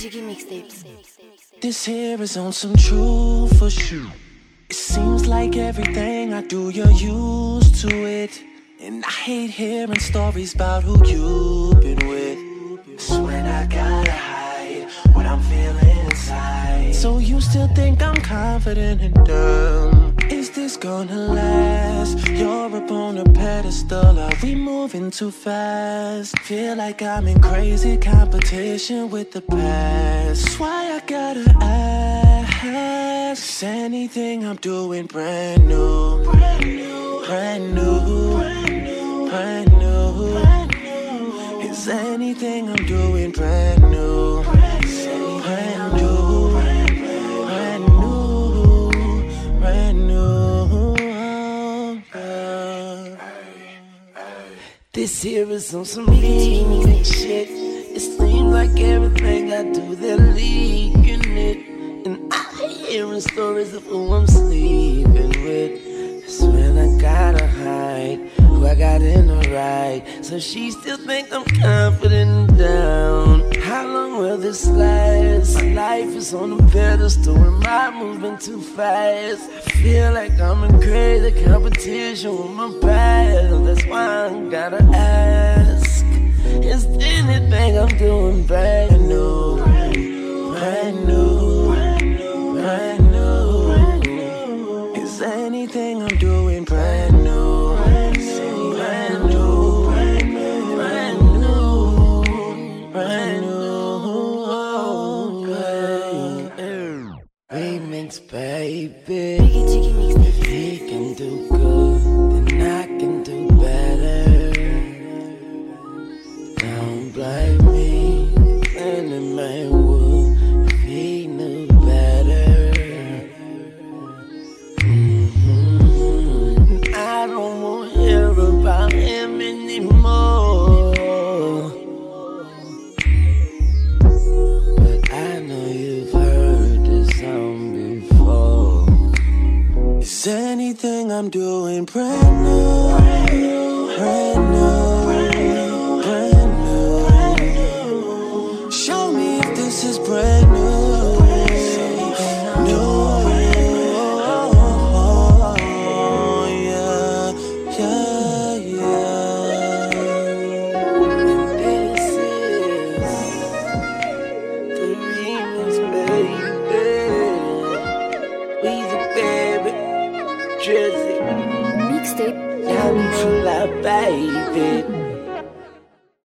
Jiggy mixtapes. This here is on some true for sure. It seems like everything I do, you're used to it. And I hate hearing stories about who you've been with. It's when I gotta hide what I'm feeling inside. So you still think I'm confident and dumb? Is this gonna last? You're up on a pedestal, are we moving too fast? Feel like I'm in crazy competition with the past. That's why I gotta ask, is anything I'm doing brand new? Brand new, brand new, brand new, brand new. Is anything I'm doing brand new? Brand new, brand new, brand new, brand new. This here is on some leaning shit. It seems like everything I do, they're leaking it. And I hearing stories of who I'm sleeping with. That's when I gotta hide who I got in the right. So she still think I'm confident and down. How long will this last? My life is on a pedestal and I'm moving too fast. I feel like I'm in crazy competition with my past. That's why I gotta ask, is anything I'm doing brand new? Brand new, brand new, brand new. Is anything I'm doing brand new? Brand new, brand new, brand new, brand new. Remix, baby. Jiggy mixtapes. If he can do good, then I can do better. Don't blame me, and it may would if he knew better. I don't want to hear about him anymore. But I know you've heard this song before. Is anything I'm doing brand new? Brand new, brand new, brand new. Show me if this is brand new. Mixtape. Baby